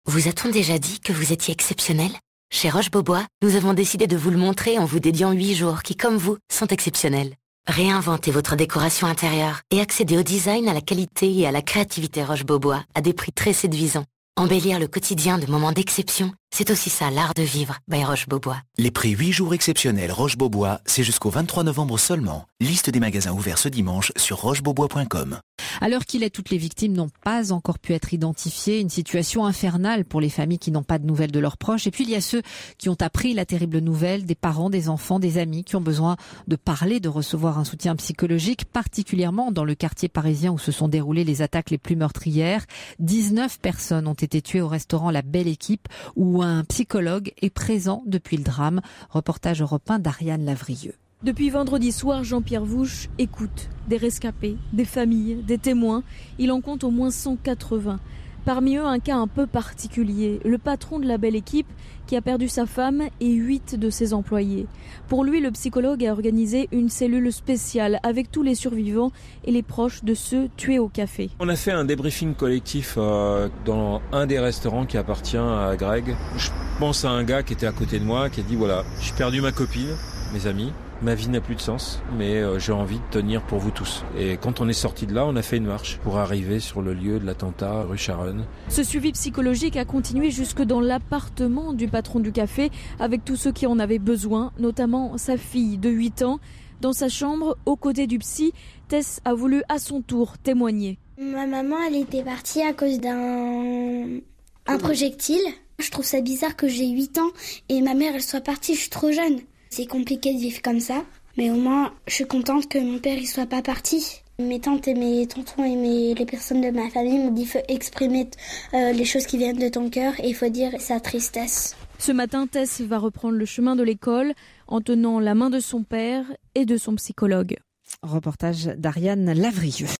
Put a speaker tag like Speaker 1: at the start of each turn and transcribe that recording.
Speaker 1: Vous a-t-on déjà dit que vous étiez exceptionnel ? Chez Roche-Beaubois, nous avons décidé de vous le montrer en vous dédiant 8 jours qui, comme vous, sont exceptionnels. Réinventez votre décoration intérieure et accédez au design, à la qualité et à la créativité Roche-Beaubois à des prix très séduisants. Embellir le quotidien de moments d'exception, c'est aussi ça l'art de vivre by Roche-Beaubois.
Speaker 2: Les prix 8 jours exceptionnels Roche-Beaubois, c'est jusqu'au 23 novembre seulement. Liste des magasins ouverts ce dimanche sur rochebeaubois.com.
Speaker 3: À l'heure qu'il est, toutes les victimes n'ont pas encore pu être identifiées. Une situation infernale pour les familles qui n'ont pas de nouvelles de leurs proches. Et puis il y a ceux qui ont appris la terrible nouvelle, des parents, des enfants, des amis qui ont besoin de parler, de recevoir un soutien psychologique, particulièrement dans le quartier parisien où se sont déroulées les attaques les plus meurtrières. 19 personnes ont été tuées au restaurant La Belle Équipe où un psychologue est présent depuis le drame. Reportage Europe 1 d'Ariane Lavrieux.
Speaker 4: Depuis vendredi soir, Jean-Pierre Vouche écoute des rescapés, des familles, des témoins. Il en compte au moins 180. Parmi eux, un cas un peu particulier. Le patron de La Belle Équipe qui a perdu sa femme et 8 de ses employés. Pour lui, le psychologue a organisé une cellule spéciale avec tous les survivants et les proches de ceux tués au café.
Speaker 5: On a fait un débriefing collectif dans un des restaurants qui appartient à Greg. Je pense à un gars qui était à côté de moi qui a dit voilà, j'ai perdu ma copine, mes amis. Ma vie n'a plus de sens, mais j'ai envie de tenir pour vous tous. Et quand on est sorti de là, on a fait une marche pour arriver sur le lieu de l'attentat, rue Charonne.
Speaker 4: Ce suivi psychologique a continué jusque dans l'appartement du patron du café, avec tous ceux qui en avaient besoin, notamment sa fille de 8 ans. Dans sa chambre, aux côtés du psy, Tess a voulu à son tour témoigner.
Speaker 6: Ma maman, elle était partie à cause d'un projectile. Je trouve ça bizarre que j'ai 8 ans et ma mère, elle soit partie, je suis trop jeune. C'est compliqué de vivre comme ça, mais au moins je suis contente que mon père il soit pas parti. Mes tantes et mes tontons et les personnes de ma famille m'ont dit qu'il faut exprimer les choses qui viennent de ton cœur et il faut dire sa tristesse.
Speaker 4: Ce matin, Tess va reprendre le chemin de l'école en tenant la main de son père et de son psychologue.
Speaker 3: Reportage d'Ariane Lavrieux.